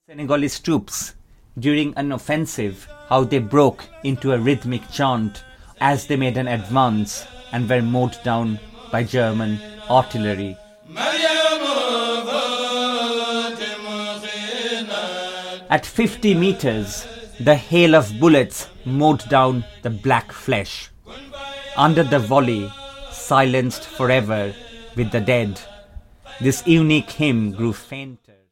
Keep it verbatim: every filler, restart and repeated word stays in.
Senegalese troops during an offensive, how they broke into a rhythmic chant as they made an advance and were mowed down by German artillery. At fifty meters, the hail of bullets mowed down the black flesh. Under the volley, silenced forever with the dead, this unique hymn grew fainter.